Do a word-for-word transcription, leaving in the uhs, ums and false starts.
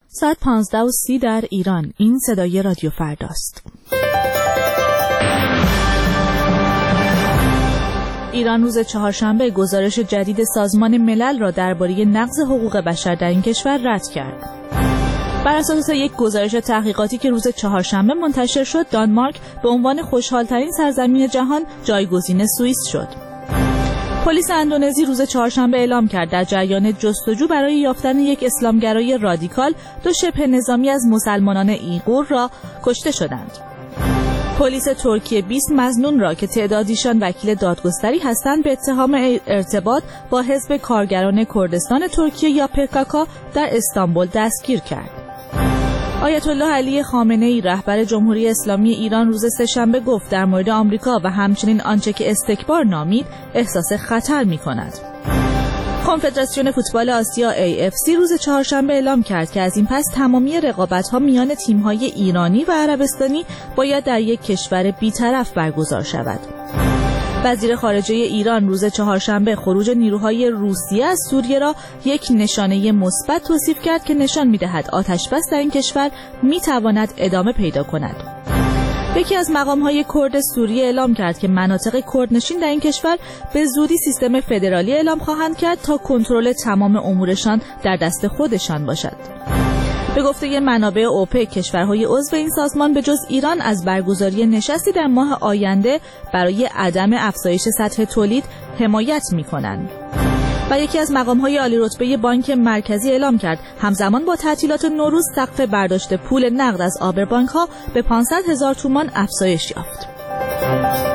ساعت پانزده و سی در ایران. این صدای رادیو فرداست. ایران روز چهارشنبه گزارش جدید سازمان ملل را درباره نقض حقوق بشر در این کشور رد کرد. بر اساس یک گزارش تحقیقاتی که روز چهارشنبه منتشر شد، دانمارک به عنوان خوشحال‌ترین سرزمین جهان جایگزین سوئیس شد. پلیس اندونزی روز چهارشنبه اعلام کرد در جریان جستجو برای یافتن یک اسلامگرای رادیکال دو شبه نظامی از مسلمانان ایغور را کشته شدند. پلیس ترکیه بیست مظنون را که تعدادیشان وکیل دادگستری هستند به اتهام ارتباط با حزب کارگران کردستان ترکیه یا پکاکا در استانبول دستگیر کرد. آیت الله علی خامنه‌ای رهبر جمهوری اسلامی ایران روز سه‌شنبه گفت در مورد آمریکا و همچنین آنچه که استکبار نامید احساس خطر می‌کند. کنفدراسیون فوتبال آسیا ای اف سی روز چهارشنبه اعلام کرد که از این پس تمامی رقابت‌ها میان تیم‌های ایرانی و عربستانی باید در یک کشور بی‌طرف برگزار شود. وزیر خارجه ایران روز چهارشنبه خروج نیروهای روسیه از سوریه را یک نشانه مثبت توصیف کرد که نشان می‌دهد آتش‌بس در این کشور می‌تواند ادامه پیدا کند. یکی از مقام‌های کرد سوریه اعلام کرد که مناطق کردنشین در این کشور به زودی سیستم فدرالی اعلام خواهند کرد تا کنترل تمام امورشان در دست خودشان باشد. به گفته منابع اوپک، کشورهای عضو این سازمان به جز ایران از برگزاری نشستی در ماه آینده برای عدم افزایش سطح تولید حمایت می‌کنند. و یکی از مقام‌های عالی رتبه بانک مرکزی اعلام کرد همزمان با تعطیلات نوروز سقف برداشت پول نقد از آبربانک‌ها به پانصد هزار تومان افزایش یافت.